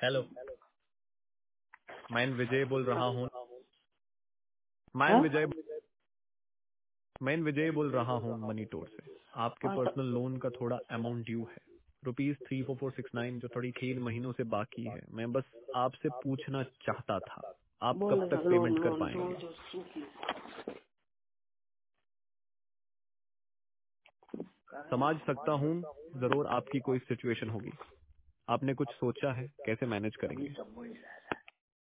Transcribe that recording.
Hello, मैं विजय बोल रहा हूँ। मैं हाँ? विजय मैं विजय बोल रहा हूँ मनी टोर से। आपके पर्सनल लोन का थोड़ा अमाउंट ड्यू है, ₹34469, जो थोड़ी 3 महीनों से बाकी है। मैं बस आपसे पूछना चाहता था, आप बोल कब तक लोन पेमेंट कर लोन पाएंगे? समझ सकता हूँ, जरूर आपकी कोई सिचुएशन होगी। आपने कुछ सोचा है कैसे मैनेज करेंगे?